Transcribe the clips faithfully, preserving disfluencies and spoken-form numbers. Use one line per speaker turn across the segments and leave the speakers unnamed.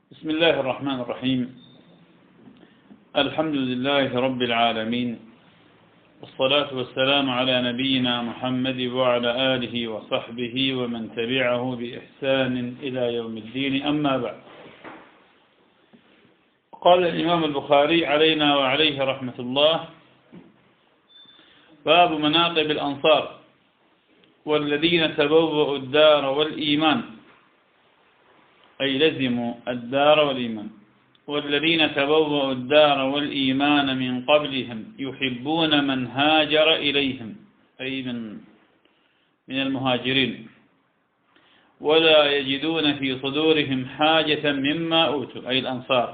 بسم الله الرحمن الرحيم. الحمد لله رب العالمين، والصلاة والسلام على نبينا محمد وعلى آله وصحبه ومن تبعه بإحسان إلى يوم الدين، أما بعد. قال الإمام البخاري علينا وعليه رحمة الله: باب مناقب الأنصار والذين تبوأوا الدار والإيمان، أي لزموا الدار والإيمان، والذين تبوأوا الدار والإيمان من قبلهم يحبون من هاجر إليهم، أي من من المهاجرين، ولا يجدون في صدورهم حاجة مما أوتوا، أي الأنصار،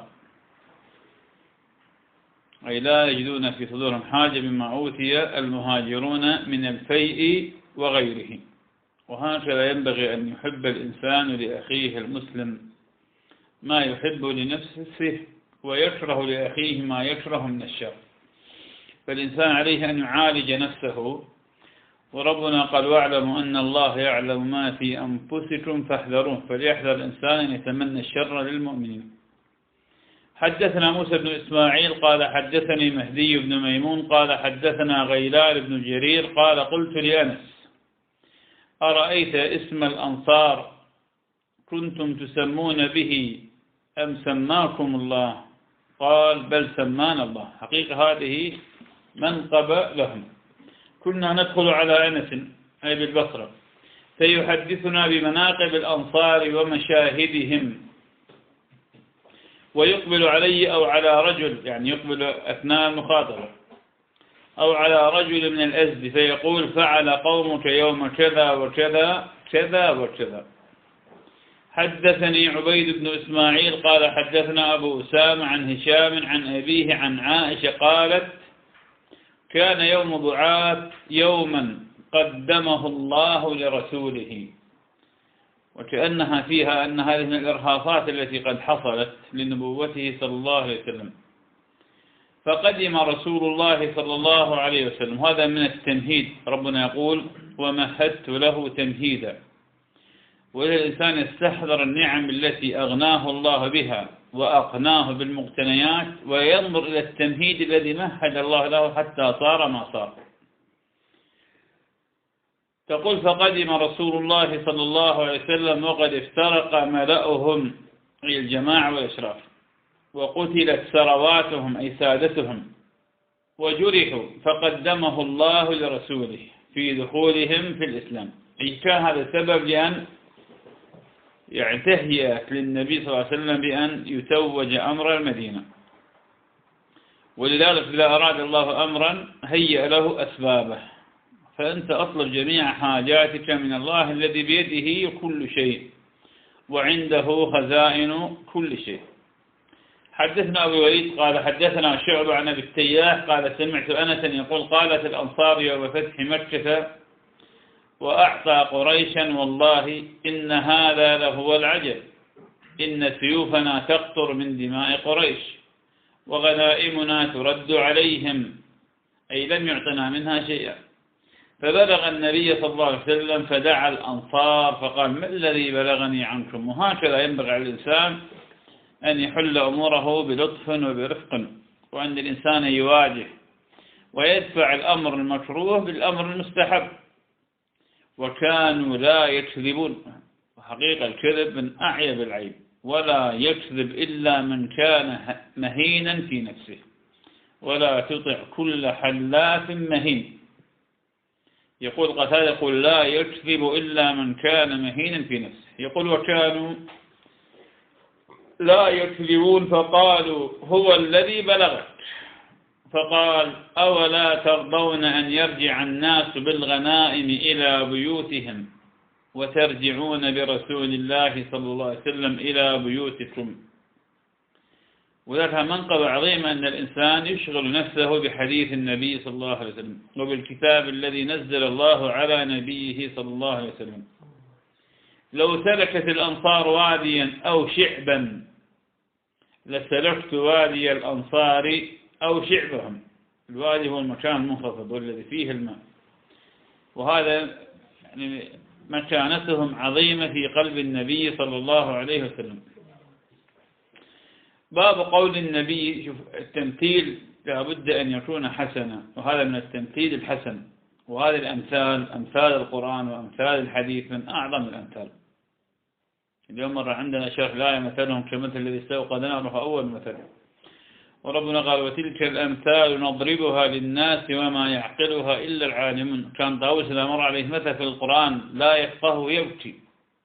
أي لا يجدون في صدورهم حاجة مما أوتي المهاجرون من الفيء وغيره. وهكذا ينبغي أن يحب الإنسان لأخيه المسلم ما يحب لنفسه، ويكره لأخيه ما يكره من الشر. فالإنسان عليه أن يعالج نفسه، وربنا قال: واعلموا أن الله يعلم ما في أنفسكم فاحذروه. فليحذر الإنسان أن يتمنى الشر للمؤمنين. حدثنا موسى بن إسماعيل قال حدثني مهدي بن ميمون قال حدثنا غيلان بن جرير قال: قلت لأنس: أرأيت اسم الأنصار كنتم تسمون به أم سماكم الله؟ قال: بل سمان الله. حقيقة هذه منقبة لهم. كنا ندخل على أنس أي بالبصرة فيحدثنا بمناقب الأنصار ومشاهدهم، ويقبل علي أو على رجل، يعني يقبل أثناء المخاطبة، أو على رجل من الأزد فيقول: فعل قومك يوم كذا وكذا كذا وكذا. حدثني عبيد بن إسماعيل قال حدثنا أبو أسامة عن هشام عن أبيه عن عائشة قالت: كان يوم ضعاف يوما قدمه الله لرسوله. وكأنها فيها أن هذه من الإرهاصات التي قد حصلت لنبوته صلى الله عليه وسلم. فقدم رسول الله صلى الله عليه وسلم، هذا من التمهيد. ربنا يقول: ومهدت له تمهيدا. والإنسان يستحضر النعم التي أغناه الله بها وأقناه بالمقتنيات، وينظر إلى التمهيد الذي مهد الله له حتى صار ما صار. تقول: فقدم رسول الله صلى الله عليه وسلم وقد افترق ملأهم، أي الجماعة والإشراف، وقتلت ثرواتهم، أي سادتهم، وجرحوا، فقدمه الله لرسوله في دخولهم في الإسلام. أي كان هذا سبب لأن يعتهي للنبي صلى الله عليه وسلم بأن يتوج أمر المدينة. ولذلك إذا أراد الله أمرا هيأ له أسبابه. فأنت أطلب جميع حاجاتك من الله الذي بيده كل شيء، وعنده خزائن كل شيء. حدثنا أبو وليد قال حدثنا شعبة عن أبي التياح قال: سمعت أنسا يقول: قالت الأنصار يوم فتح مكة وأعطى قريشا: والله إن هذا لهو العجب، إن سيوفنا تقطر من دماء قريش، وغنائمنا ترد عليهم، أي لم يعطنا منها شيئا. فبلغ النبي صلى الله عليه وسلم فدعا الأنصار فقال: ما الذي بلغني عنكم؟ وهكذا ينبغي على الإنسان أن يحل أموره بلطف وبرفق، وأن الإنسان يواجه ويدفع الأمر المكروه بالأمر المستحب. وكانوا لا يكذبون، وحقيقة الكذب من أعيب العيب، ولا يكذب إلا من كان مهينا في نفسه، ولا تطع كل حلاف مهين. يقول قتادة: يقول: لا يكذب إلا من كان مهينا في نفسه. يقول: وكانوا لا يكذبون فقالوا: هو الذي بلغك. فقال: أولا ترضون أن يرجع الناس بالغنائم إلى بيوتهم وترجعون برسول الله صلى الله عليه وسلم إلى بيوتكم؟ وذلك منقبة عظيمة أن الإنسان يشغل نفسه بحديث النبي صلى الله عليه وسلم وبالكتاب الذي نزل الله على نبيه صلى الله عليه وسلم. لو سلكت الأنصار واديا أو شعبا لسلكت وادي الأنصار أو شعبهم. الوادي هو المكان المنخفض والذي فيه الماء، وهذا يعني مكانتهم عظيمة في قلب النبي صلى الله عليه وسلم. باب قول النبي. شوف التمثيل لابد أن يكون حسنا، وهذا من التمثيل الحسن، وهذه الأمثال أمثال القرآن وأمثال الحديث من أعظم الأمثال. اليوم مر عندنا شرح لا مثلهم كمثل الذي استوقد ناره أول مثل، وربنا قال وتلك الأمثال نضربها للناس وما يعقلها إلا العالمون. كان طاووس إذا مر عليه مثل في القرآن لا يفقه يبكي،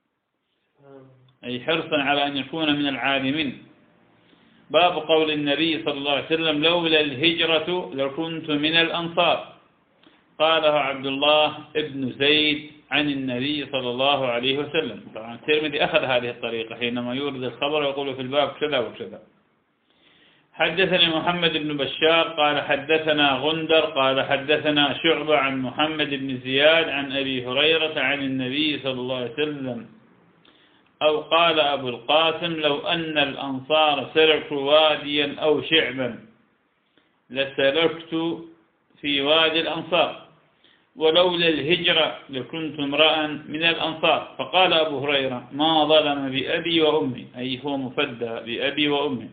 أي حرصا على أن يكون من العالمين. باب قول النبي صلى الله عليه وسلم لولا الهجرة لكنت من الأنصار. قاله عبد الله ابن زيد عن النبي صلى الله عليه وسلم. طبعا الترمذي أخذ هذه الطريقة حينما يورد الخبر ويقول في الباب كذا وكذا. حدثني محمد بن بشار قال حدثنا غندر قال حدثنا شعبة عن محمد بن زياد عن أبي هريرة عن النبي صلى الله عليه وسلم أو قال أبو القاسم لو أن الأنصار سلكوا واديا أو شعبا لسلكت في وادي الأنصار ولولا الهجرة لكنت امرأ من الأنصار. فقال أبو هريرة ما ظلم بأبي وأمي، أي هو مفدى بأبي وأمي،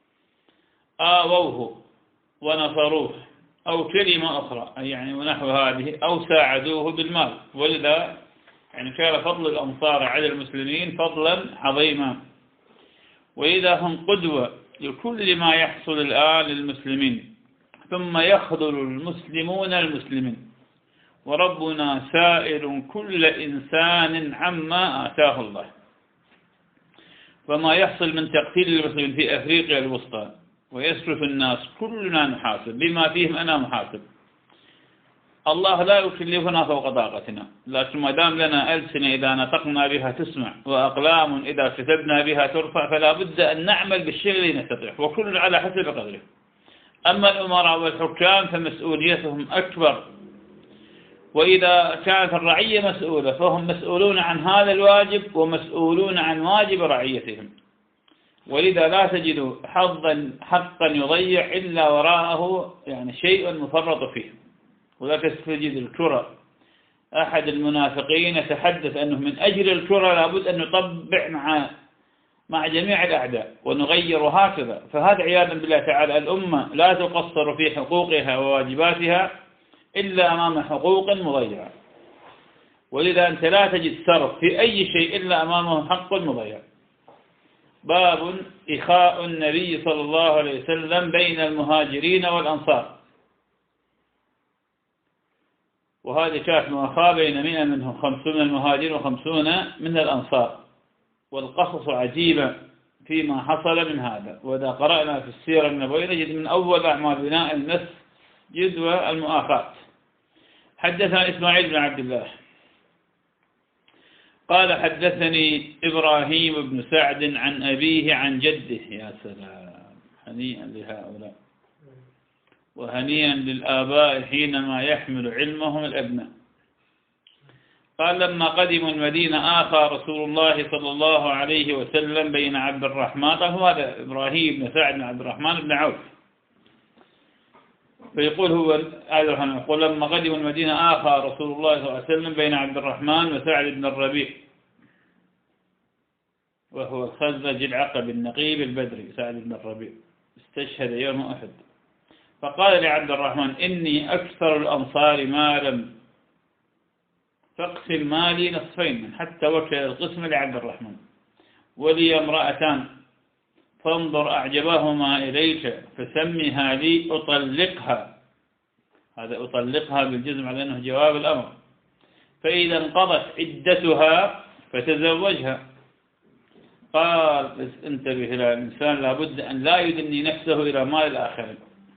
آووه ونصروه أو كلمة أخرى أي يعني ونحو هذه أو ساعدوه بالمال. ولذا يعني كان فضل الأنصار على المسلمين فضلا عظيما، وإذا هم قدوة لكل ما يحصل الآن للمسلمين، ثم يخذل المسلمون المسلمين، وربنا سائل كل إنسان عما آتاه الله. فما يحصل من تقتيل المسلمين في أفريقيا الوسطى ويسرف الناس كلنا نحاسب بما فيهم أنا محاسب. الله لا يكلفنا فوق طاقتنا، لكن ما دام لنا ألسنة إذا نطقنا بها تسمع وأقلام إذا كتبنا بها ترفع، فلا بد أن نعمل بالشيء الذي نستطيع، وكل على حسب قدره. أما الأمراء والحكام فمسؤوليتهم أكبر، وإذا كانت الرعية مسؤولة فهم مسؤولون عن هذا الواجب ومسؤولون عن واجب رعيتهم. ولذا لا تجد حظا حقا يضيع إلا وراءه يعني شيء مفرط فيه. وذلك تجد الكرة، أحد المنافقين يتحدث أنه من أجل الكرة لابد أن نطبع مع مع جميع الأعداء ونغير هكذا. فهذا عياذا بالله تعالى الأمة لا تقصر في حقوقها وواجباتها إلا أمام حقوق مضيعة، ولذا أنت لا تجد سرف في أي شيء إلا أمامه حق مضيع. باب إخاء النبي صلى الله عليه وسلم بين المهاجرين والأنصار. وهذه كانت مؤاخاة بين مئة منهم، خمسون من المهاجرين وخمسون من الأنصار. والقصص عجيبة فيما حصل من هذا. وإذا قرأنا في السيرة النبوية نجد من أول أعمال بناء المسجد والمؤاخاة. حدثنا إسماعيل بن عبد الله قال حدثني إبراهيم بن سعد عن أبيه عن جده. يا سلام، هنيئا لهؤلاء وهنيئا للآباء حينما يحمل علمهم الأبناء. قال لما قدموا المدينة آخى رسول الله صلى الله عليه وسلم بين عبد الرحمن، هذا إبراهيم بن سعد بن عبد الرحمن بن عوف، فيقول هو يقول لما قدموا المدينة آخى رسول الله صلى الله عليه وسلم بين عبد الرحمن وسعد بن الربيع، وهو الخزرج العقب النقيب البدري سعد بن الربيع، استشهد يوم أحد. فقال لعبد الرحمن إني أكثر الأنصار مالا فاقسم مالي نصفين، حتى وكل القسم لعبد الرحمن، ولي امرأتان فانظر أعجبهما إليك فسمها لي أطلقها. هذا أطلقها بالجزم على أنه جواب الأمر. فإذا انقضت عدتها فتزوجها. قال بس انتبه إلى الإنسان لابد أن لا يدني نفسه إلى مال الآخرين.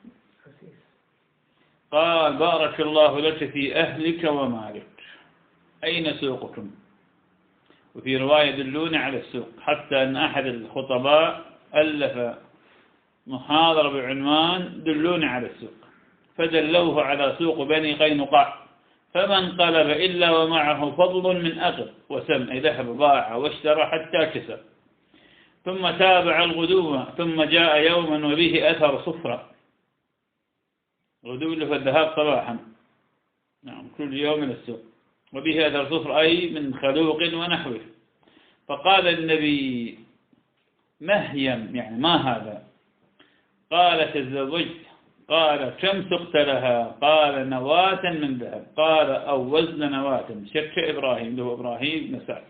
قال بارك الله لك في أهلك ومالك، أين سوقكم؟ وفي رواية دلوني على السوق، حتى أن أحد الخطباء ألف محاضرة بعنوان دلوني على السوق، فدلوه على سوق بني قينقاع، فما انقلب إلا ومعه فضل من أغر وسمع، ذهب باع واشترى حتى كسب، ثم تابع الغدو، ثم جاء يوما وبه أثر صفرة، غدو له الذهاب صباحا، نعم كل يوم من السوق، وبه أثر صفر أي من خلوق ونحوه. فقال النبي مهيم يعني ما هذا. قال تزوجت. قال كم سقت لها؟ قال نواة من ذهب. قال أو وزن نواة. شك إبراهيم له إبراهيم بن سعد،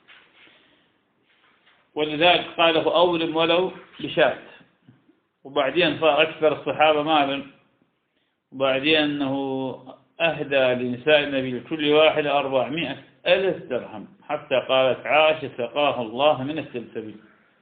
ولذلك قاله أولم ولو بشاة. وبعدين صار أكثر الصحابة مالا، وبعدين أنه أهدى لنساء النبي لكل واحد أربعمائة ألف درهم، حتى قالت عائشة سقاه الله من السلسبيل.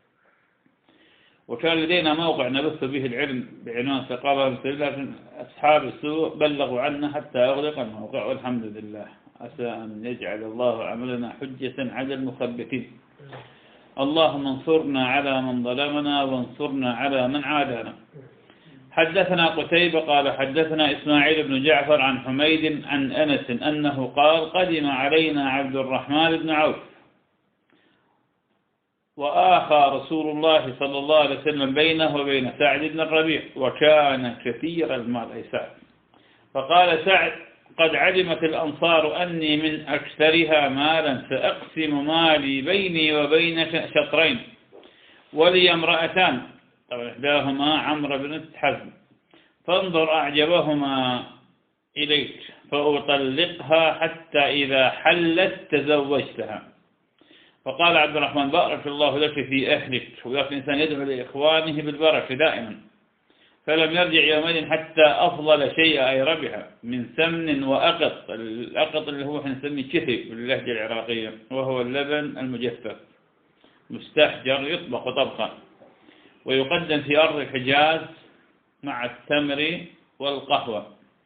وكان لدينا موقع نبث به العلم بعنوان سقاه من السلسبيل، لكن أصحاب السوء بلغوا عنا حتى أغلق الموقع، والحمد لله. عسى أن يجعل الله عملنا حجة على المثبتين. اللهم انصرنا على من ظلمنا وانصرنا على من عادانا. حدثنا قتيبة قال حدثنا إسماعيل بن جعفر عن حميد عن أنس أنه قال قدم علينا عبد الرحمن بن عوف وآخى رسول الله صلى الله عليه وسلم بينه وبين سعد بن الربيع، وكان كثير المال أي سعد. فقال سعد قد علمت الأنصار أني من أكثرها مالا، سأقسم مالي بيني وبينك شطرين، ولي امرأتان، طبعا إحداهما عمرو بنت حزم، فانظر أعجبهما إليك فأطلقها حتى إذا حلت تزوجتها. فقال عبد الرحمن بارك الله لك في أهلك. ويأخذ الإنسان يدعو لإخوانه بالبركة دائما. فلم يرجع يومئذ حتى أفضل شيء أي ربها من سمن وأقط. الأقط اللي هو نسميه كثب باللهجة العراقية، وهو اللبن المجفف مستحجر يطبخ طبخا، ويقدم في أرض الحجاز مع التمر والقهوة.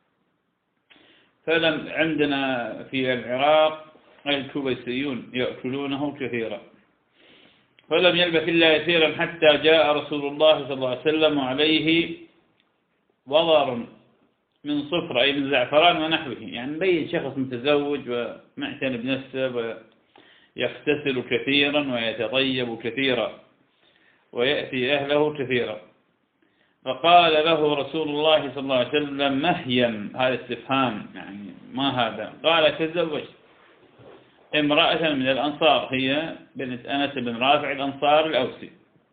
فلم عندنا في العراق الكويسيون يأكلونه كثيرا. فلم يلبث إلا يسيرا حتى جاء رسول الله صلى الله عليه وسلم وعليه وضر من صفر أي من زعفران ونحوه، يعني مبين شخص متزوج ومعتني بنفسه ويغتسل كثيرا ويتطيب كثيرا ويأتي أهله كثيرا. فقال له رسول الله صلى الله عليه وسلم مهيم، هذا استفهام يعني ما هذا؟ قال تزوجت امرأة من الأنصار، هي بنت أنس بن رافع الأنصار الأوسي.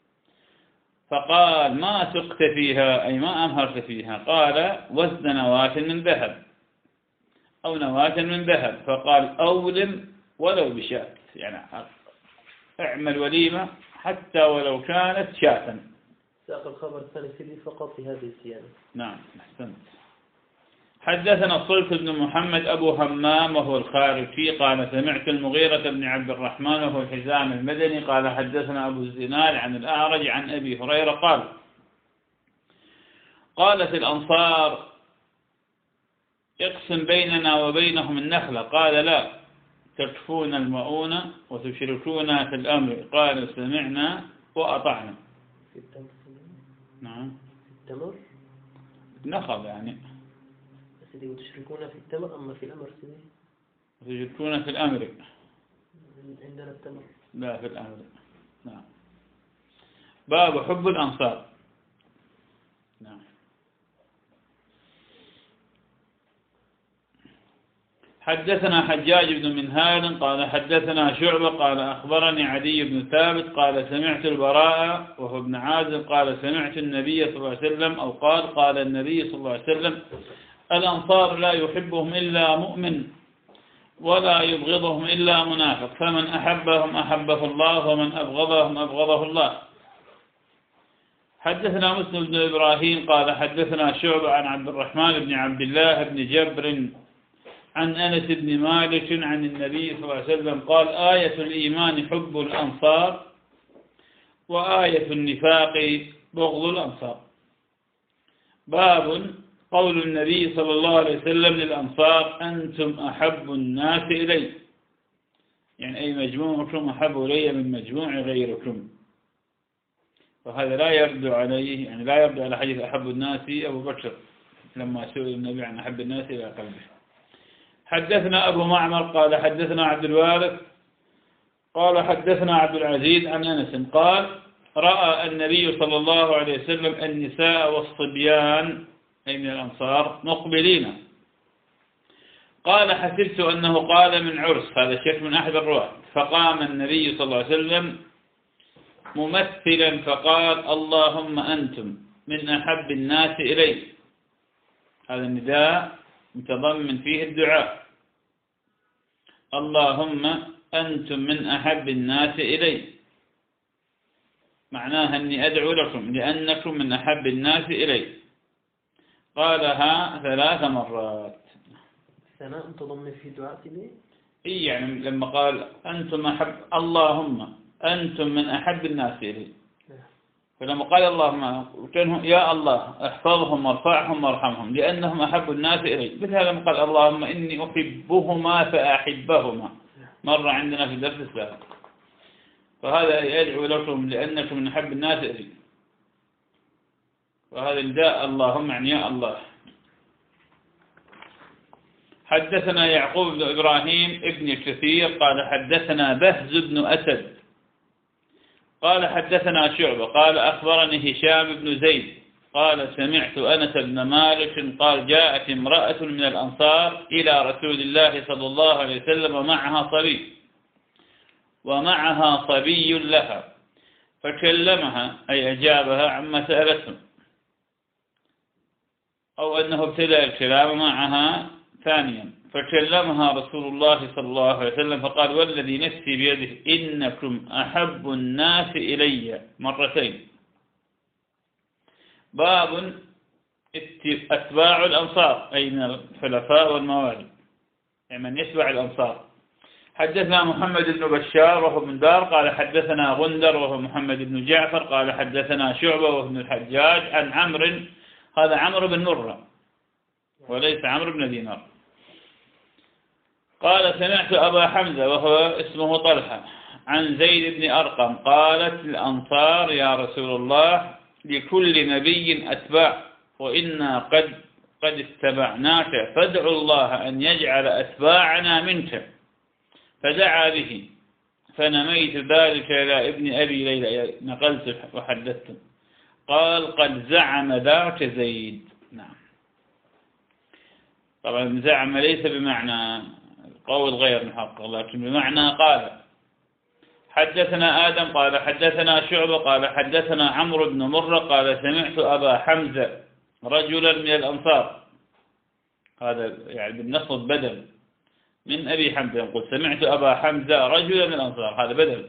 فقال ما سقت فيها أي ما أمهرت فيها؟ قال وزن نواة من ذهب أو نواة من ذهب. فقال أولم ولو بشاة، يعني اعمل وليمة حتى ولو كانت شاة.
ساق الخبر الثاني سيدي فقط في هذه الزيادة.
نعم أحسنت. حدثنا صلت بن محمد أبو همام وهو الخارجي قال سمعت المغيرة بن عبد الرحمن وهو الحزام المدني قال حدثنا أبو الزناد عن الأعرج عن أبي هريرة قال قالت الأنصار اقسم بيننا وبينهم النخلة. قال لا، تكفون المؤونة وتشركون في الأمر. قال سمعنا وأطعنا.
في التمر.
نعم
في التمر
نخل يعني.
سيدي وتشركون في التمر أما في الأمر سيدي
وتشركون في الأمر.
عندنا التمر
لا في الأمر. نعم. باب حب الأنصار. نعم. حدثنا حجاج بن منهال قال حدثنا شعبة قال أخبرني عدي بن ثابت قال سمعت البراء وهو ابن عازب قال سمعت النبي صلى الله عليه وسلم أو قال قال النبي صلى الله عليه وسلم الأنصار لا يحبهم إلا مؤمن ولا يبغضهم إلا منافق، فمن أحبهم أحبه الله ومن أبغضهم أبغضه الله. حدثنا مسلم بن إبراهيم قال حدثنا شعبة عن عبد الرحمن بن عبد الله بن جبر عن أنس بن مالك عن النبي صلى الله عليه وسلم قال آية الإيمان حب الأنصار وآية النفاق بغض الأنصار. باب قول النبي صلى الله عليه وسلم للأنصار أنتم أحب الناس إلي، يعني أي مجموعكم أحب إلي من مجموع غيركم. وهذا لا يرد عليه، يعني لا يرد على حديث أحب الناس أبو بكر لما سئل النبي عن أحب الناس إلى قلبه. حدثنا أبو معمر قال حدثنا عبد الوارث قال حدثنا عبد العزيز عن أنس قال رأى النبي صلى الله عليه وسلم النساء والصبيان أي من الأنصار مقبلين. قال حسبت أنه قال من عرس، هذا شك من أحد الرواة. فقام النبي صلى الله عليه وسلم ممثلا فقال اللهم أنتم من أحب الناس إلي. هذا النداء متضمن فيه الدعاء، اللهم أنتم من أحب الناس إلي، معناها أني أدعو لكم لأنكم من أحب الناس إلي. قالها ثلاث مرات.
الثناء متضمن فيه دعاء إليه؟
إيه يعني لما قال أنتم أحب اللهم أنتم من أحب الناس إلي، فلما قال اللهم يا الله احفظهم وارفعهم وارحمهم لأنهم أحب الناس إلي، مثل هذا قال اللهم إني أحبهما فأحبهما، مر عندنا في درس السابق. فهذا يدعو لكم لأنكم من أحب الناس إلي، وهذا النداء اللهم يعني يا الله. حدثنا يعقوب بن إبراهيم ابن كثير قال حدثنا بهز بن أسد قال حدثنا شعبة قال أخبرني هشام بن زيد قال سمعت أنس بن مالك قال جاءت امرأة من الأنصار إلى رسول الله صلى الله عليه وسلم ومعها صبي ومعها صبي لها فكلمها أي أجابها عما سألته، أو أنه ابتدأ الكلام معها ثانيا، فكلمها رسول الله صلى الله عليه وسلم فقال والذي نفسي بيده إنكم أحب الناس إلي مرتين. باب أتباع الأنصار أي من الخلفاء والموالي، يعني من يتبع الأنصار. حدثنا محمد بن بشار وهو بن دار قال حدثنا غندر وهو محمد بن جعفر قال حدثنا شعبة وهو ابن الحجاج عن عمرو، هذا عمرو بن مرة وليس عمرو بن دينار، قال سمعت أبا حمزة وهو اسمه طلحة عن زيد بن أرقم قالت الأنصار يا رسول الله لكل نبي أتباع وإنا قد قد اتبعناك فادعوا الله أن يجعل أتباعنا منك، فدعا به فنميت ذلك إلى ابن أبي ليلى نقلت وحدثت قال قد زعم ذاك زيد. نعم، طبعا زعم ليس بمعنى قول غير محقق لكن بمعنى قال. حدثنا آدم قال حدثنا شعبة قال حدثنا عمرو بن مرة قال سمعت أبا حمزة رجلا من الأنصار، هذا يعني بالنصب بدل من أبي حمزة، يقول سمعت أبا حمزة رجلا من الأنصار، هذا بدل.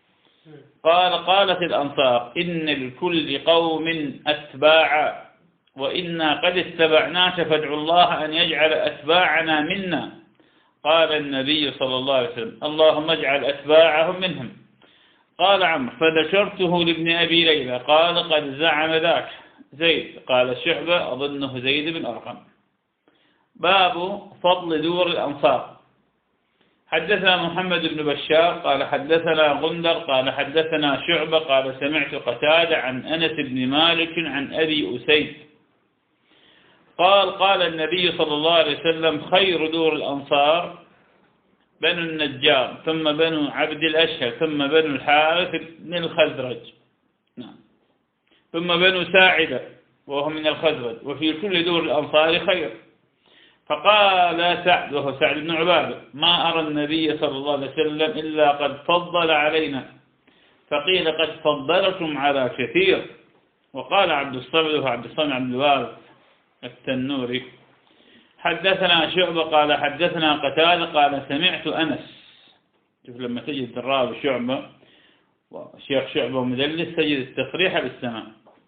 قال قالت الأنصار إن لكل قوم أتباعا وإنا قد اتبعناك فادعوا الله أن يجعل أتباعنا منا. قال النبي صلى الله عليه وسلم اللهم اجعل أتباعهم منهم. قال عمرو فذكرته لابن أبي ليلى قال قد زعم ذاك زيد. قال شعبة أظنه زيد بن أرقم. باب فضل دور الأنصار. حدثنا محمد بن بشار قال حدثنا غندر قال حدثنا شعبة قال سمعت قتادة عن أنس بن مالك عن أبي أسيد قال قال النبي صلى الله عليه وسلم خير دور الأنصار بنو النجار ثم بنو عبد الأشهر ثم بنو الحارث بن الخزرج، نعم، ثم بنو ساعدة وهم من الخزرج، وفي كل دور الأنصار خير. فقال سعد وهو سعد بن عبادة ما أرى النبي صلى الله عليه وسلم إلا قد فضل علينا، فقيل قد فضلكم على كثير. وقال عبد الصمد وهو عبد الصمد عبد الوارث التنوري حدثنا شعبة قال حدثنا قتادة قال سمعت أنس، شوف لما تجد الراوي شعبة وشيخ شعبة مدلس تجد التصريح بالسماع.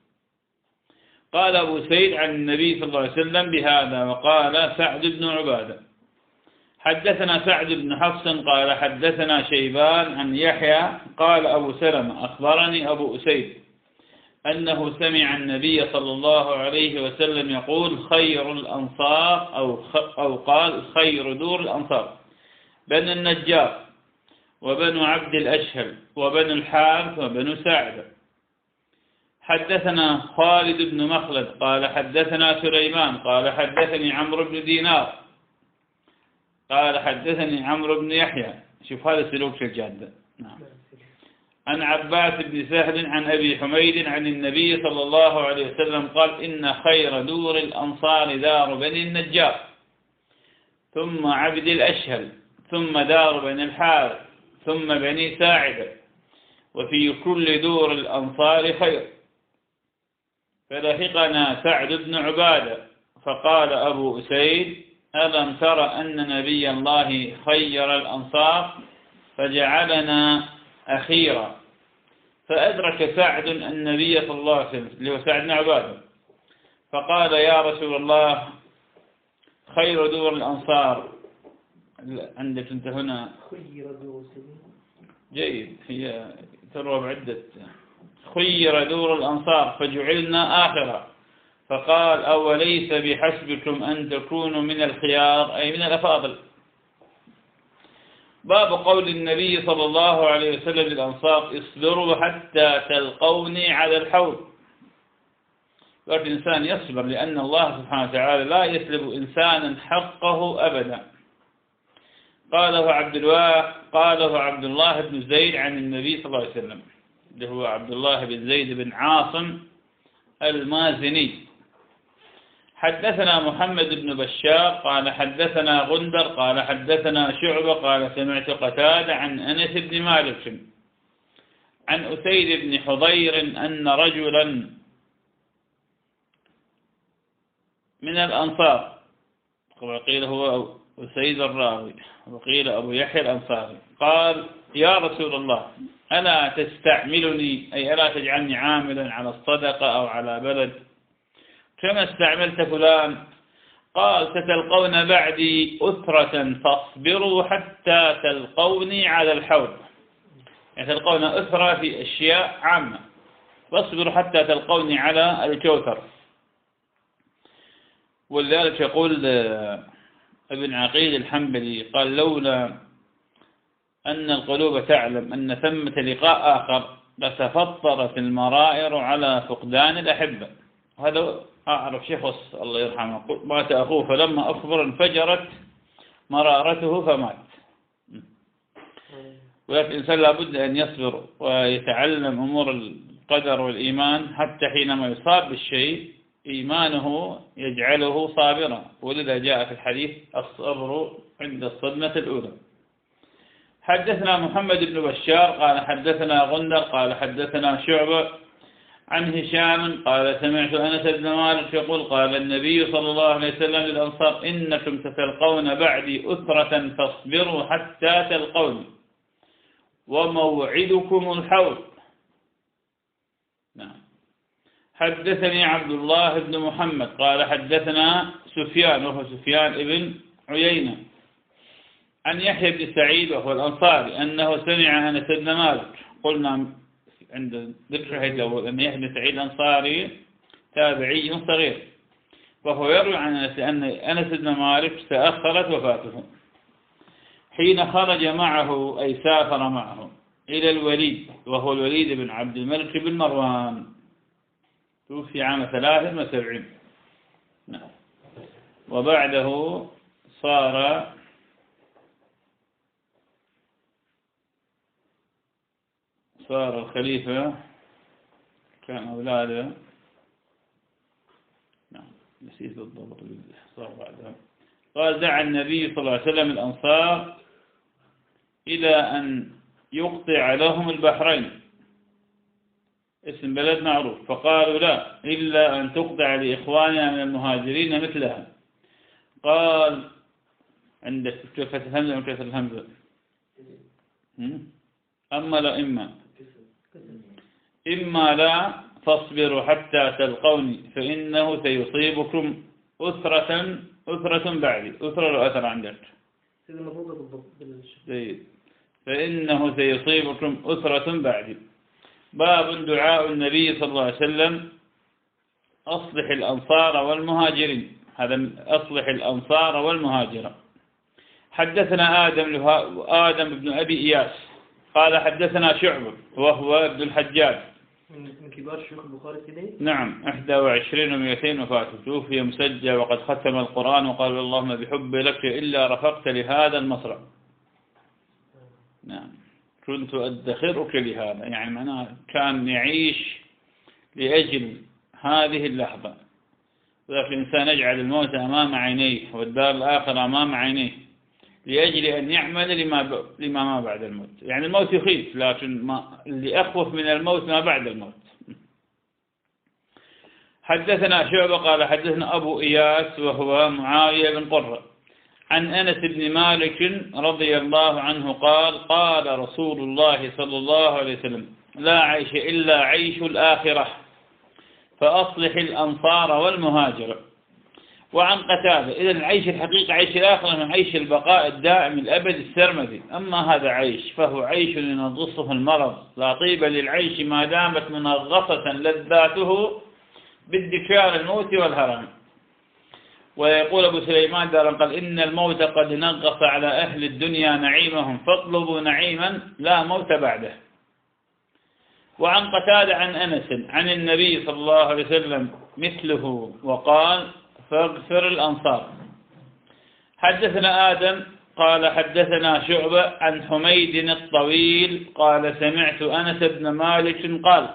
قال أبو سيد عن النبي صلى الله عليه وسلم بهذا. وقال سعد بن عبادة حدثنا سعد بن حفص قال حدثنا شيبان عن يحيى قال أبو سلمة أخبرني أبو أسيد أنه سمع النبي صلى الله عليه وسلم يقول خير الأنصار أو, أو قال خير دور الأنصار بنو النجار وبنو عبد الأشهر وبنو الحارث وبنو ساعدة. حدثنا خالد بن مخلد قال حدثنا سليمان قال حدثني عمرو بن دينار قال حدثني عمرو بن يحيى، شوف هذا سلوك في الجادة، نعم، عن عباس بن سهل عن أبي حميد عن النبي صلى الله عليه وسلم قال إن خير دور الأنصار دار بني النجار ثم عبد الأشهل ثم دار بني الحارث ثم بني ساعدة وفي كل دور الأنصار خير. فلحقنا سعد بن عبادة فقال أبو أسيد: ألم تر أن نبي الله خير الأنصار فجعلنا أخيرا؟ فأدرك سعد النبي صلى الله عليه وسلم اللي هو سعد بن عبادة، فقال: يا رسول الله، خير دور الأنصار. عندك أنت هنا
خير دور
جيد، هي تروى بعدة. خير دور الأنصار فجعلنا آخرا. فقال: أوليس بحسبكم أن تكونوا من الخيار، أي من الأفاضل. باب قول النبي صلى الله عليه وسلم للأنصار: اصبروا حتى تلقوني على الحوض. الإنسان يصبر لأن الله سبحانه وتعالى لا يسلب إنسانا حقه أبدا. قاله عبد الله قاله عبد الله بن زيد عن النبي صلى الله عليه وسلم، اللي هو عبد الله بن زيد بن عاصم المازني. حدثنا محمد بن بشار قال حدثنا غندر قال حدثنا شعبة قال سمعت قتادة عن أنس بن مالك عن أسيد بن حضير أن رجلا من الأنصار، وقيل هو أسيد الراوي وقيل أبو يحيى الأنصاري، قال: يا رسول الله، ألا تستعملني، أي ألا تجعلني عاملا على الصدقة أو على بلد كما استعملت فلان؟ قال: ستلقون بعدي أسرة فاصبروا حتى تلقوني على الحوض. يعني تلقون أسرة في أشياء عامة، فاصبروا حتى تلقوني على الكوثر. ولذلك يقول ابن عقيل الحنبلي قال: لولا أن القلوب تعلم أن ثمة لقاء آخر لتفطرت المرائر على فقدان الأحبة. هذا أعرف شخص الله يرحمه مات أخوه فلما أخبر انفجرت مرارته فمات. ولكن الإنسان لابد أن يصبر ويتعلم أمور القدر والإيمان حتى حينما يصاب بالشيء إيمانه يجعله صابرا. ولذا جاء في الحديث: الصبر عند الصدمة الأولى. حدثنا محمد بن بشار قال حدثنا غندر قال حدثنا شعبة عن هشام قال سمعت أنس بن مالك يقول: قال النبي صلى الله عليه وسلم للأنصار: إنكم ستلقون بعدي أسرة فاصبروا حتى تلقوني وموعدكم الحوض. نعم. حدثني عبد الله بن محمد قال حدثنا سفيان وهو سفيان ابن عيينة عن يحيى بن سعيد وهو الأنصاري أنه سمع أنس بن مالك. قلنا عند ذكر هذا أن يحيى بن سعيد الأنصاري تابعي صغير، وهو يروي عن أن أنس بن مالك تأخرت وفاته حين خرج معه أي سافر معه إلى الوليد، وهو الوليد بن عبد الملك بن مروان، توفي عام ثلاث وسبعين. نعم. وبعده صار صار الخليفة كان أولاده. نعم نسيت بالضبط صار بعدها. قال: دعا النبي صلى الله عليه وسلم الأنصار إلى أن يقطع لهم البحرين، اسم بلد معروف، فقالوا: لا إلا أن تقطع لإخواننا من المهاجرين مثلها. قال: عندك كيف الهمزة أم كيف الهمزة؟ أما لا إما إما لا فاصبروا حتى تلقوني فإنه سيصيبكم أسرة أسرة بعدي. أسرة وأثر عندك فإنه سيصيبكم أسرة بعدي. باب دعاء النبي صلى الله عليه وسلم: أصلح الأنصار والمهاجرين. هذا أصلح الأنصار والمهاجرة. حدثنا آدم آدم بن أبي إياس قال حدثنا شعبة وهو ابن الحجاج
من كبار شيوخ البخاري كده.
نعم إحدى وعشرين ومئتين وفاته، توفي مسجى وقد ختم القرآن وقال: اللهم بحب لك إلا رفقت لهذا المصرع. نعم كنت أدخرك لهذا، يعني معناه كان يعيش لأجل هذه اللحظة. ولكن الإنسان يجعل الموت أمام عينيه والدار الآخرة أمام عينيه، لأجل أن يعمل لما لما ما بعد الموت. يعني الموت يخيف، لكن ما اللي أخوف من الموت ما بعد الموت. حدثنا شعبة قال حدثنا أبو إياس وهو معاوية بن قرة عن أنس بن مالك رضي الله عنه قال قال رسول الله صلى الله عليه وسلم لا عيش إلا عيش الآخرة فأصلح الأنصار والمهاجر. وعن قتادة إذن العيش الحقيقي عيش الآخرة من عيش البقاء الدائم الأبد السرمدي، أما هذا عيش فهو عيش ينغصه المرض، لا طيب للعيش ما دامت منغصة لذاته بالدكار الموت والهرم. ويقول أبو سليمان دارا قال إن الموت قد نغص على أهل الدنيا نعيمهم فاطلبوا نعيما لا موت بعده. وعن قتادة عن أنس عن النبي صلى الله عليه وسلم مثله وقال فاغفر الأنصار. حدثنا آدم قال حدثنا شعبة عن حميد الطويل قال سمعت أنس بن مالك قال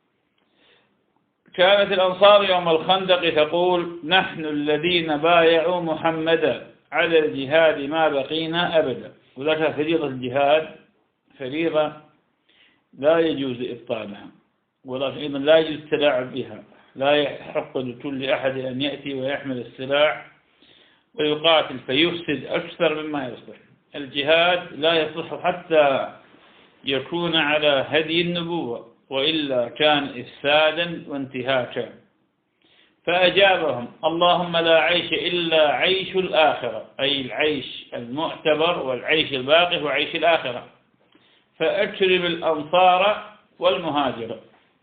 كانت الأنصار يوم الخندق تقول نحن الذين بايعوا محمدا على الجهاد ما بقينا أبدا. وذلك فريضة الجهاد فريضة لا يجوز إبطالها، ولكن أيضا لا يجوز التلاعب بها. لا يحق لكل أحد أن يأتي ويحمل السلاح ويقاتل فيفسد أكثر مما يصلح. الجهاد لا يصلح حتى يكون على هدي النبوة، وإلا كان إفسادا وانتهاكا. فأجابهم اللهم لا عيش إلا عيش الآخرة، أي العيش المعتبر والعيش الباقي وعيش الآخرة، فأكرم الأنصار والمهاجر.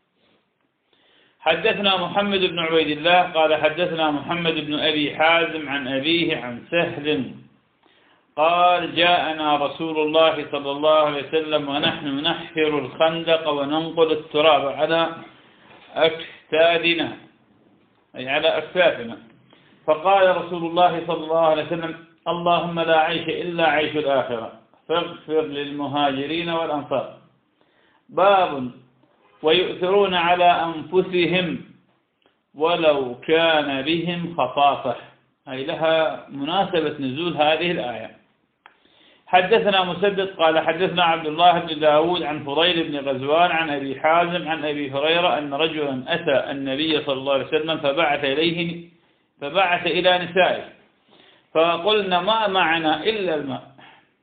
حدثنا محمد بن عبيد الله قال حدثنا محمد بن أبي حازم عن أبيه عن سهل قال جاءنا رسول الله صلى الله عليه وسلم ونحن نحفر الخندق وننقل التراب على أكتادنا أي على أكتافنا، فقال رسول الله صلى الله عليه وسلم اللهم لا عيش إلا عيش الآخرة فاغفر للمهاجرين والأنصار. باب ويؤثرون على أنفسهم ولو كان بهم خصاصة، أي لها مناسبة نزول هذه الآية. حدثنا مسدد قال حدثنا عبد الله بن داود عن فضيل بن غزوان عن أبي حازم عن أبي هريرة أن رجلا أتى النبي صلى الله عليه وسلم فبعث إليه فبعث إلى نسائه فقلنا ما معنا إلا الماء،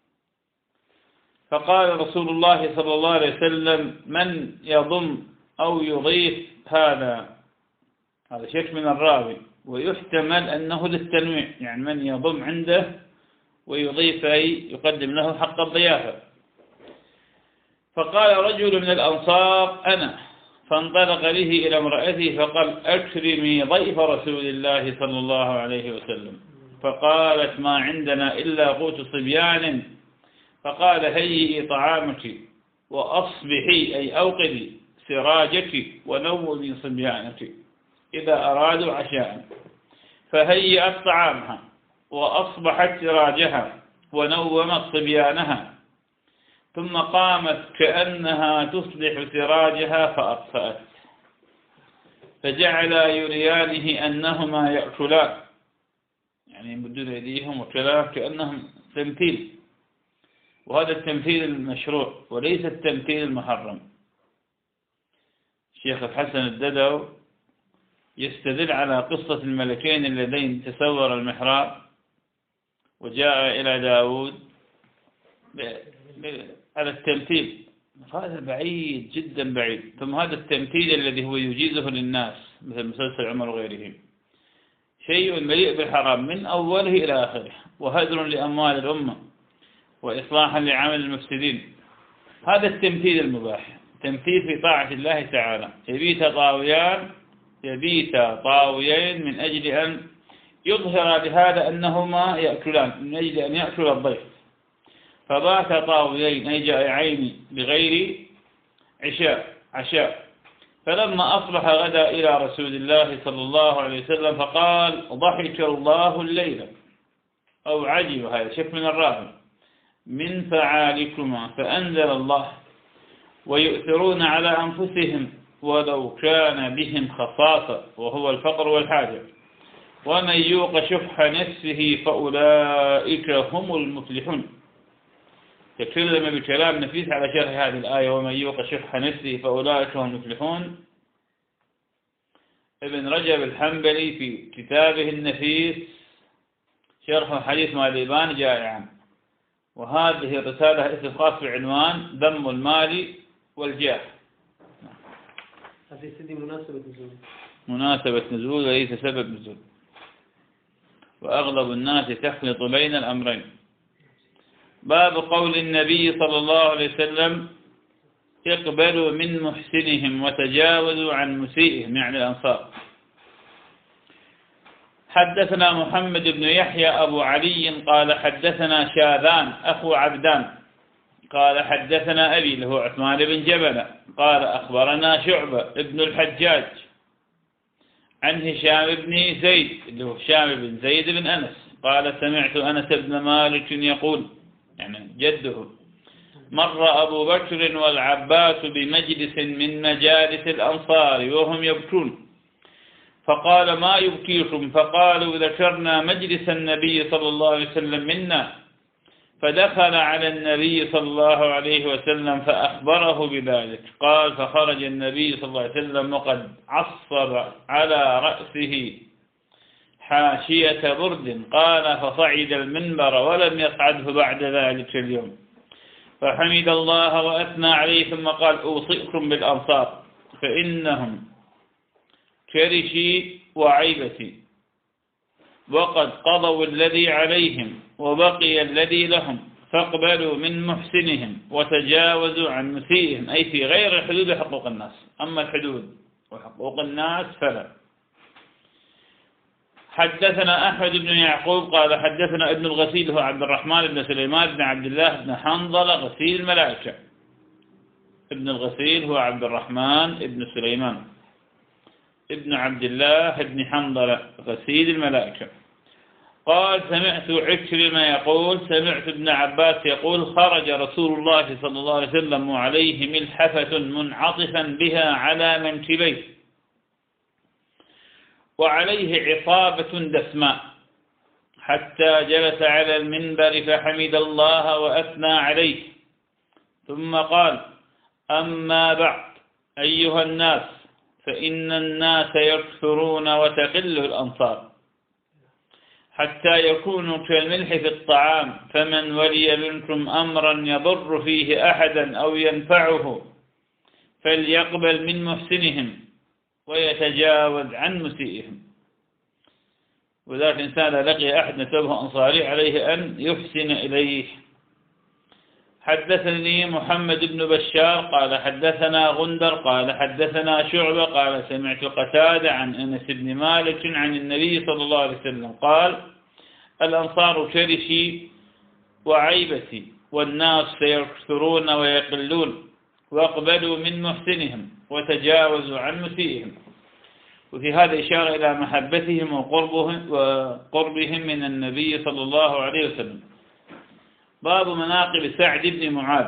فقال رسول الله صلى الله عليه وسلم من يضم أو يضيف هذا هذا شك من الراوي، ويحتمل أنه للتنويع يعني من يضم عنده ويضيف أي يقدم له حق الضيافة. فقال رجل من الأنصار أنا، فانطلق به إلى امرأته فقال أكرمي ضيف رسول الله صلى الله عليه وسلم، فقالت ما عندنا إلا قوت صبيان، فقال هيئي طعامك وأصبحي أي أوقدي سراجك ونومي صبيانك إذا أرادوا عشاء، فهيئت طعامها وأصبحت سراجها ونومت صبيانها، ثم قامت كأنها تصلح سراجها فأطفأت، فجعل يريانه أنهما يأكلان يعني يمدون أيديهم وكلام كأنهم تمثيل، وهذا التمثيل المشروع وليس التمثيل المحرم. الشيخ الحسن الددو يستدل على قصة الملكين اللذين تسور المحراب وجاء إلى داود على التمثيل، هذا بعيد جدا بعيد. ثم هذا التمثيل الذي هو يجيزه للناس مثل مسلسل عمر وغيره شيء مليء بالحرام من أوله إلى آخره، وهدر لأموال الأمة وإصلاحا لعمل المفسدين. هذا التمثيل المباح تمثيل في طاعة الله تعالى، يبيت طاويان يبيت طاويين من أجل أن يظهر لهذا أنهما يأكلان، من أجل أن يأكل الضيف، فبات طاويين أي جائعين بغير عشاء عشاء. فلما أصبح غدا إلى رسول الله صلى الله عليه وسلم فقال ضحك الله الليلة أو عجب، هذا شك من الراوي، من فعالكما، فأنزل الله ويؤثرون على أنفسهم ولو كان بهم خصاصة وهو الفقر والحاجة، ومن يوق شح نفسه فأولئك هم المفلحون. تكلم بكلام نفيس على شرح هذه الآية، ومن يوق شح نفسه فأولئك هم المفلحون. ابن رجب الحنبلي في كتابه النفيس شرح حديث ماليبان جائعا، وهذه الرسالة اسم خاص بعنوان ذم المال والجاه.
هذه سيدي مناسبة نزول
مناسبة نزول وليس سبب نزول، وأغلب الناس تخلط بين الأمرين. باب قول النبي صلى الله عليه وسلم اقبلوا من محسنهم وتجاوزوا عن مسيئهم، يعني الأنصار. حدثنا محمد بن يحيى أبو علي قال حدثنا شاذان أخو عبدان قال حدثنا أبي له عثمان بن جبل قال أخبرنا شعبة ابن الحجاج عن هشام بن زيد له هشام بن زيد بن أنس قال سمعت أنس بن مالك يقول، يعني جده، مر أبو بكر والعباس بمجلس من مجالس الأنصار وهم يبكون، فقال ما يبكيكم؟ فقالوا ذكرنا مجلس النبي صلى الله عليه وسلم منا، فدخل على النبي صلى الله عليه وسلم فأخبره بذلك. قال فخرج النبي صلى الله عليه وسلم وقد عصب على رأسه حاشية برد، قال فصعد المنبر ولم يصعده بعد ذلك اليوم، فحمد الله وأثنى عليه ثم قال أوصيكم بالأنصار فإنهم كرشي وعيبتي، وقد قضوا الذي عليهم وبقي الذي لهم، فاقبلوا من محسنهم وتجاوزوا عن مسيئهم، أي في غير حدود حقوق الناس، أما الحدود وحقوق الناس فلا. حدثنا أحمد بن يعقوب قال حدثنا ابن الغسيل هو عبد الرحمن بن سليمان بن عبد الله بن حنظلة غسيل الملائكة. ابن الغسيل هو عبد الرحمن بن سليمان ابن عبد الله بن حنظلة غسيل الملائكة قال سمعت عكرمة يقول سمعت ابن عباس يقول خرج رسول الله صلى الله عليه وسلم وعليه ملحفة منعطفا بها على منكبيه، وعليه عصابة دسماء، حتى جلس على المنبر فحمد الله وأثنى عليه، ثم قال أما بعد أيها الناس فإن الناس يكثرون وتقل الأنصار، حتى يكونوا كالملح في الطعام، فمن ولي منكم أمرا يضر فيه أحدا أو ينفعه فليقبل من محسنهم ويتجاوز عن مسيئهم. وذلك الإنسان لقي أحد نسبه أنصاري عليه أن يحسن إليه. حدثني محمد بن بشار قال حدثنا غندر قال حدثنا شعبة قال سمعت قتادة عن أنس بن مالك عن النبي صلى الله عليه وسلم قال الأنصار كرشي وعيبتي، والناس سيكثرون ويقلون، واقبلوا من محسنهم وتجاوزوا عن مسيئهم. وفي هذا إشارة إلى محبتهم وقربهم, وقربهم من النبي صلى الله عليه وسلم. باب مناقب سعد بن معاذ.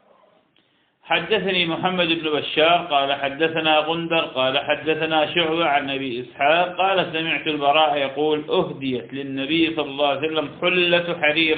حدثني محمد بن بشار قال حدثنا غندر قال حدثنا شعبة عن أبي إسحاق قال سمعت البراء يقول أهديت للنبي صلى الله عليه وسلم حلة حرير،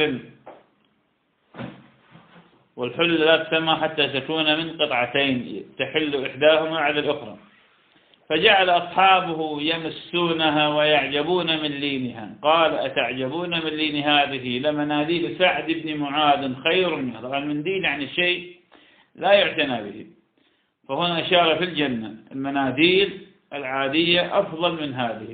والحلة لا تسمى حتى تكون من قطعتين تحل إحداهما على الأخرى، فجعل أصحابه يمسونها ويعجبون من لينها. قال أتعجبون من لين هذه لمناديل سعد بن معاذ خير منها. طبعا المنديل يعني شيء لا يعتنى به، فهنا أشار في الجنة المناديل العادية أفضل من هذه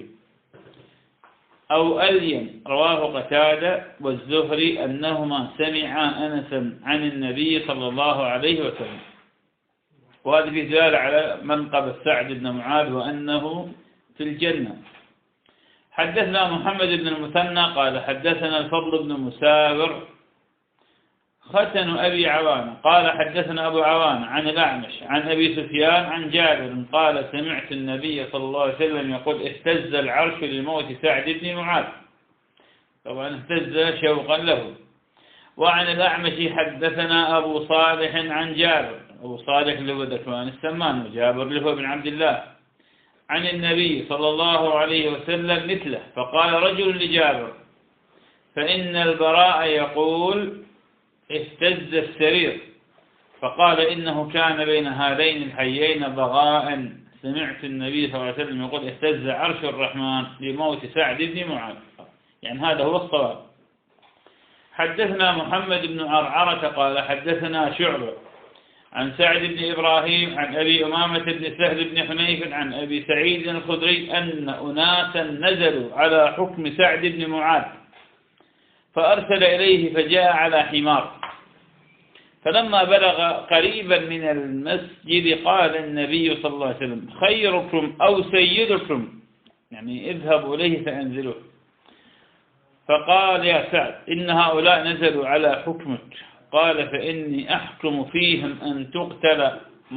أو ألين. رواه قتادة والزهري أنهما سمعا أنسا عن النبي صلى الله عليه وسلم، وهذا في دلالة على منقب سعد بن معاذ وأنه في الجنة. حدثنا محمد بن المثنى قال حدثنا الفضل بن مساور ختن أبي عوانة قال حدثنا أبو عوانة عن الأعمش عن أبي سفيان عن جابر قال سمعت النبي صلى الله عليه وسلم يقول اهتز العرش لموت سعد بن معاذ، طبعا اهتز شوقا له. وعن الأعمش حدثنا أبو صالح عن جابر، أبو صالح اللي هو ذكوان السمان، وجابر اللي هو بن عبد الله، عن النبي صلى الله عليه وسلم مثله. فقال رجل لجابر: فإن البراء يقول اهتز السرير. فقال: إنه كان بين هذين الحيين بغاء. سمعت النبي صلى الله عليه وسلم يقول اهتز عرش الرحمن لموت سعد بن معاذ. يعني هذا هو الصواب. حدثنا محمد بن عرعرة قال حدثنا شعبة عن سعد بن إبراهيم عن أبي أمامة بن سهل بن حنيف عن أبي سعيد الخدري أن أناسا نزلوا على حكم سعد بن معاذ فأرسل إليه فجاء على حمار. فلما بلغ قريبا من المسجد قال النبي صلى الله عليه وسلم: خيركم أو سيدكم، يعني اذهبوا إليه فأنزلوه. فقال: يا سعد إن هؤلاء نزلوا على حكمك. قال: فإني أحكم فيهم أن تقتل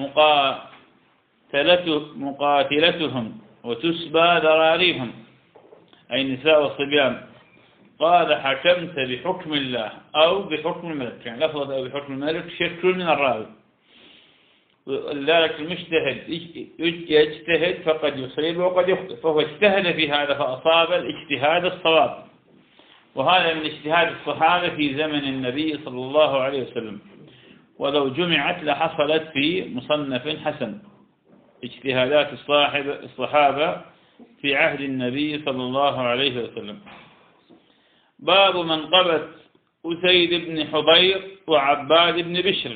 مقاتلتهم وتسبى ذراريهم، أي النساء والصبيان. قال: حكمت بحكم الله أو بحكم الملك، يعني لفظ أو بحكم الملك شك من الراوي، ولذلك المجتهد يجتهد فقد يصيب وقد يخطئ، فهو اجتهد في هذا فأصاب الاجتهاد الصواب، وهذا من اجتهاد الصحابة في زمن النبي صلى الله عليه وسلم، ولو جمعت لحصلت في مصنف حسن اجتهادات الصاحب الصحابة في عهد النبي صلى الله عليه وسلم. باب منقبة أسيد بن حضير وعباد بن بشر.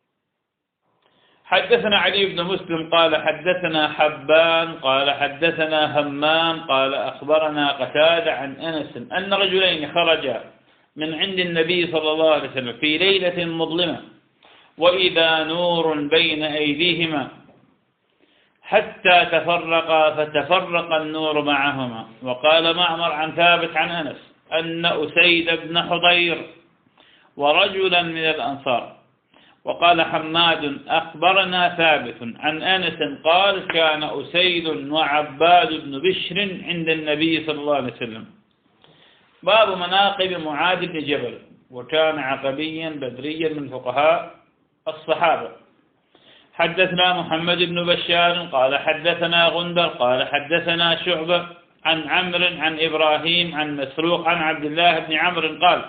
حدثنا علي بن مسلم قال حدثنا حبان قال حدثنا همام قال أخبرنا قتادة عن أنس أن رجلين خرجا من عند النبي صلى الله عليه وسلم في ليلة مظلمة وإذا نور بين أيديهما حتى تفرقا فتفرق النور معهما. وقال معمر عن ثابت عن أنس أن أسيد بن حضير ورجلا من الأنصار. وقال حماد أخبرنا ثابت عن أنس قال كان أسيد وعباد بن بشر عند النبي صلى الله عليه وسلم. باب مناقب معاذ بن جبل، وكان عقبيا بدريا من فقهاء الصحابة. حدثنا محمد بن بشار قال حدثنا غندر قال حدثنا شعبة عن عمرو عن إبراهيم عن مسروق عن عبد الله بن عمرو قال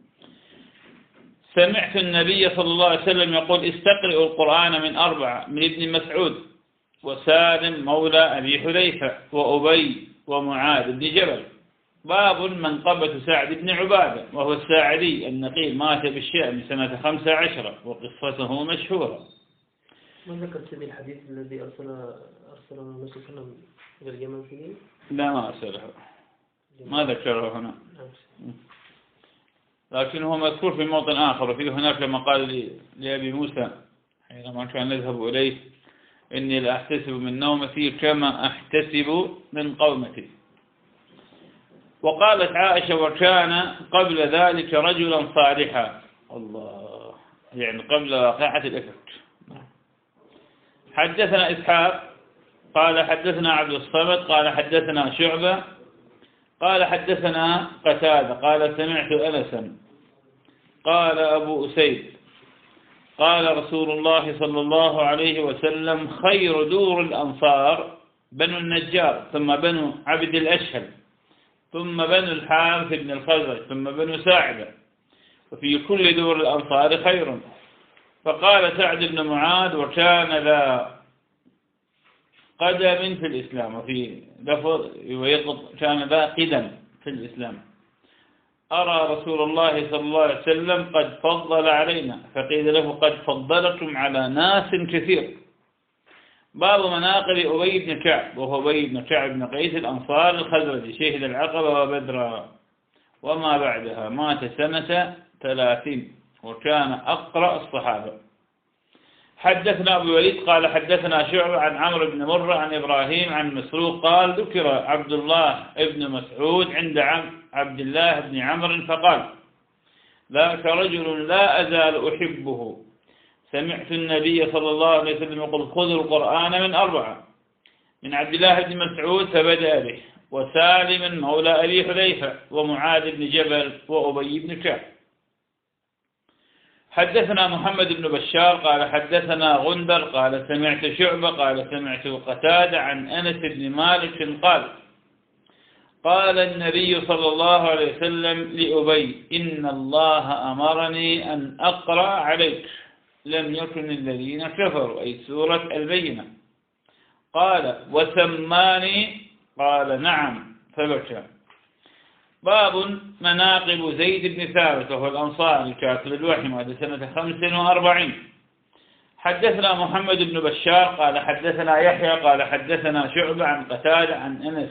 سمعت النبي صلى الله عليه وسلم يقول استقرئوا القرآن من أربعة: من ابن مسعود وسالم مولى أبي حذيفة وأبي ومعاذ بن جبل. باب منقبة سعد بن عبادة وهو الساعدي النقيل مات بالشام سنة خمسة عشر وقصته مشهورة.
ما ذكر سيدي الحديث الذي أرسل أرسل النبي صلى الله عليه وسلم إلى اليمن فيه؟
لا ما أرسله، ما ذكره هنا، لكنه مذكور في موطن آخر. وفيه هناك لما قال لأبي موسى حينما كان نذهب إليه إني لأحتسب من نومتي كما أحتسب من قومتي. وقالت عائشة وكان قبل ذلك رجلا صالحا، الله، يعني قبل واقعة الإفك. حدثنا إسحاق قال حدثنا عبد الصمد قال حدثنا شعبة قال حدثنا قتادة قال سمعت أنسا قال أبو أسيد قال رسول الله صلى الله عليه وسلم خير دور الأنصار بنو النجار ثم بنو عبد الأشهل ثم بنو الحارث بن الخزرج ثم بنو ساعدة، وفي كل دور الأنصار خير. فقال سعد بن معاذ وكان ذا قدم في الإسلام، وفي لفظ كان ذا قدم في الإسلام. أرى رسول الله صلى الله عليه وسلم قد فضل علينا، فقيل له قد فضلكم على ناس كثير. باب مناقب أبي بن كعب وهو أبي بن كعب بن قيس الأنصار الخزرجي شهد العقبة وبدرا وما بعدها، مات سنة ثلاثين وكان أقرأ الصحابة. حدثنا أبو الوليد قال حدثنا شعبة عن عمرو بن مرة عن إبراهيم عن مسروق قال ذكر عبد الله بن مسعود عند عبد الله بن عمرو فقال ذاك رجل لا أزال أحبه، سمعت النبي صلى الله عليه وسلم يقول خذوا القرآن من أربعة: من عبد الله بن مسعود فبدأ به، وسالم مولى أبي حذيفة ومعاذ بن جبل وأبي بن كعب. حدثنا محمد بن بشار قال حدثنا غندر قال سمعت شعبة قال سمعت قتادة عن أنس بن مالك قال قال النبي صلى الله عليه وسلم لأبي إن الله أمرني أن أقرأ عليك لم يكن الذين كفروا، أي سورة البينة. قال وسماني قال نعم فبكى. باب مناقب زيد بن ثابت وهو الأنصاري كاتب الوحي، هذا سنة خمس وأربعين. حدثنا محمد بن بشار قال حدثنا يحيى قال حدثنا شعبة عن قتادة عن أنس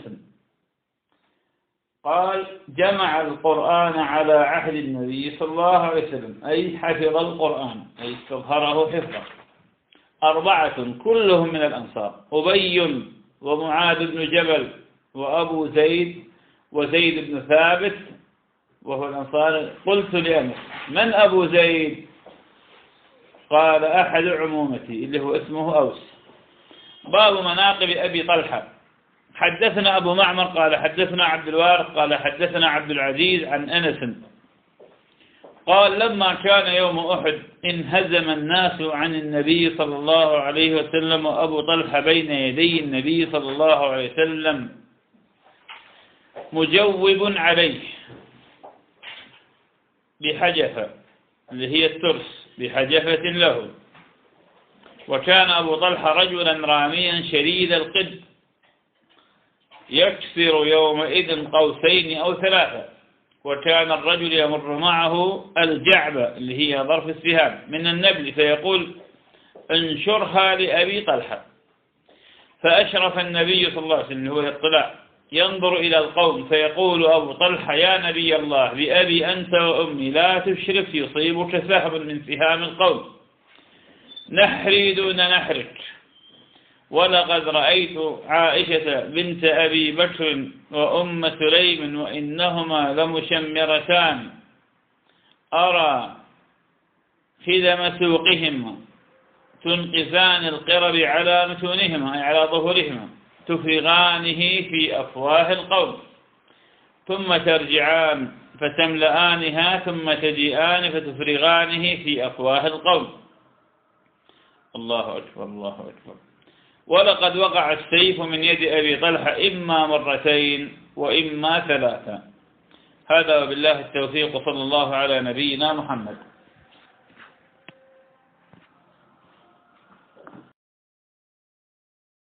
قال جمع القرآن على عهد النبي صلى الله عليه وسلم، أي حفظ القرآن أي استظهره حفظه، أربعة كلهم من الأنصار: أبي ومعاذ بن جبل وأبو زيد وزيد بن ثابت وهو الأنصار. قلت لأنس من أبو زيد؟ قال أحد عمومتي اللي هو اسمه أوس. باب مناقب أبي طلحة. حدثنا أبو معمر قال حدثنا عبد الوارث قال حدثنا عبد العزيز عن أنس قال لما كان يوم أحد انهزم الناس عن النبي صلى الله عليه وسلم وأبو طلحة بين يدي النبي صلى الله عليه وسلم مجوب عليه بحجفة اللي هي الترس، بحجفة له. وكان أبو طلحة رجلا راميا شديد القد يكسر يومئذ قوسين أو ثلاثة. وكان الرجل يمر معه الجعبة اللي هي ظرف السهام من النبل فيقول انشرها لأبي طلحة. فأشرف النبي صلى الله عليه وسلم هو يطلع ينظر إلى القوم فيقول أبو طلحة يا نبي الله بأبي أنت وأمي لا تشرف يصيبك سهم من سهام القوم، نحري دون نحرك. ولقد رأيت عائشة بنت أبي بكر وأم سليم وإنهما لمشمرتان أرى خدم سوقهما تنقذان القرب على متونهما أي على ظهورهما تفرغانه في أفواه القوم ثم ترجعان فتملآنها ثم تجيئان فتفرغانه في أفواه القوم. الله أكبر الله أكبر. ولقد وقع السيف من يد أبي طلحة إما مرتين وإما ثلاثا. هذا وبالله التوفيق، صلى الله على نبينا محمد.